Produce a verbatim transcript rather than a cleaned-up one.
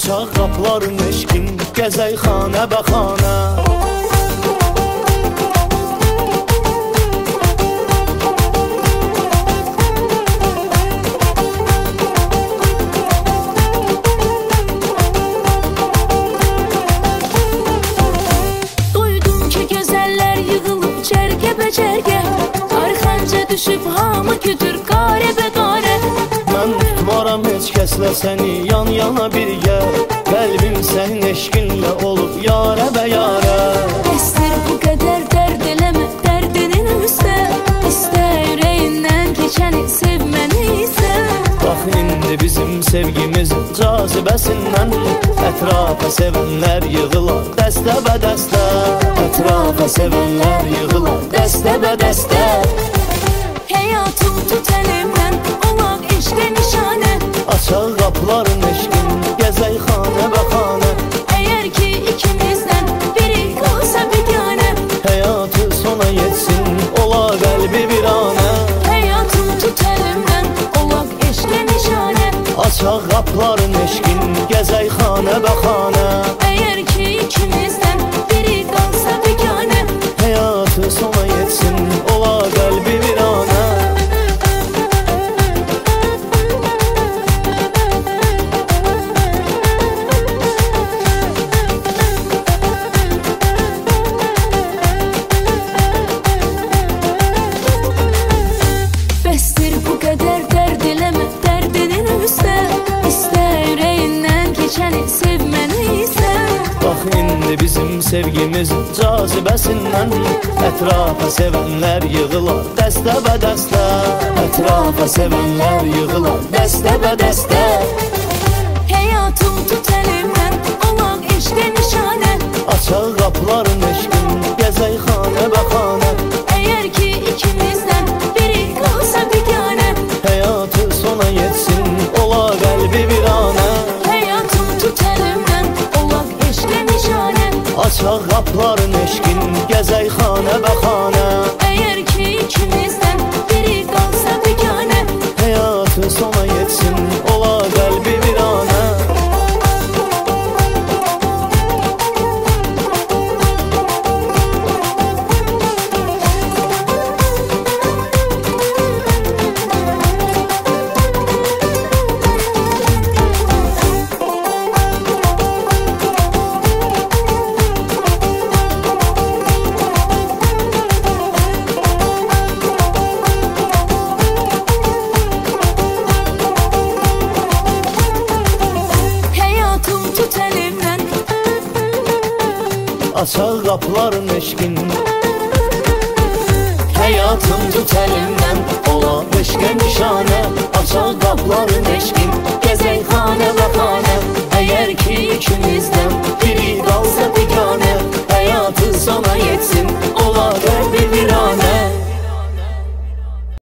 Açaq qapıların eşkin, gəzək xanə bəxanə. Duydum ki gözəllər yığılıb cərgə bəcərgə, arxanca düşüb hamı kütür qarə qarə. Mən tutmaram heç kəslə səni yan yana birgə, qəlbim sənin eşqinlə olub yarə bə yarə. Əstir bu qədər dərd eləmə dərdinin üstə, İstə ürəyindən keçəni sevməni isə. Bax indi bizim sevgimizin cazibəsindən ətrafa sevənlər yığılar dəstə bə dəstə. Ətrafa sevənlər yığılar dəstə bə dəstə. Həyatım tut əlimdən, olaq eşqə nişanə. Açaq qapıların eşqin, gəzək xanə bəxanə. Əgər ki ikimizdən biri qalsa biganə, Həyatı sona yetsin, ola qəlbi viranə. həyatım tut əlimdən, olaq eşqə nişanə. Açaq qapıların eşqin, gəzək xanə bəxanə. Əgər ki ikimizdən biri qalsa biganə, Həyatı sona yetsin, ola qəlbi viranə. bəsdir bu qədər dərd eləmə dərdinin üstə, İstə ürəyindən keçəni sevməni isə. Bax indi bizim sevgimizin cazibəsindən ətrafa sevənlər yığılar dəstə bə dəstə. Ətrafa sevənlər yığılar dəstə bə dəstə. Həyatım tut əlimdən, olaq eşqə nişanə. Açaq qapıların eşqin, gəzək xanə bəxanə. Əgər ki ikimizdən biri qalsa biganə, Həyatı sona yetsin, ola qəlbi viranə. həyatım tut əlimdən, olaq eşqə nişanə. Açaq qapıların eşqin, gəzək xanə bəxanə. Əgər ki ikimizdən biri qalsa biganə, Həyatı sona yetsin, ola qəlbi viranə. həyatım tut əlimdən, Açaq qapıların eşqin, həyatım tut əlimdən ola eşqə nişanə. Açaq qapıların eşqin, gəzək xanə bəxanə.